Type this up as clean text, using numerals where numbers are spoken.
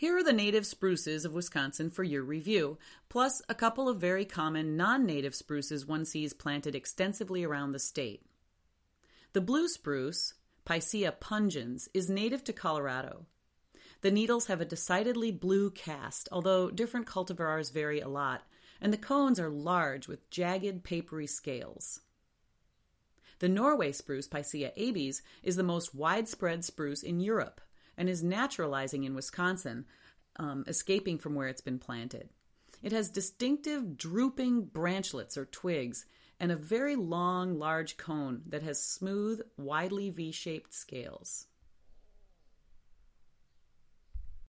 Here are the native spruces of Wisconsin for your review, plus a couple of very common non-native spruces one sees planted extensively around the state. The blue spruce, Picea pungens, is native to Colorado. The needles have a decidedly blue cast, although different cultivars vary a lot, and the cones are large with jagged, papery scales. The Norway spruce, Picea abies, is the most widespread spruce in Europe and is naturalizing in Wisconsin, escaping from where it's been planted. It has distinctive drooping branchlets or twigs and a very long, large cone that has smooth, widely V-shaped scales.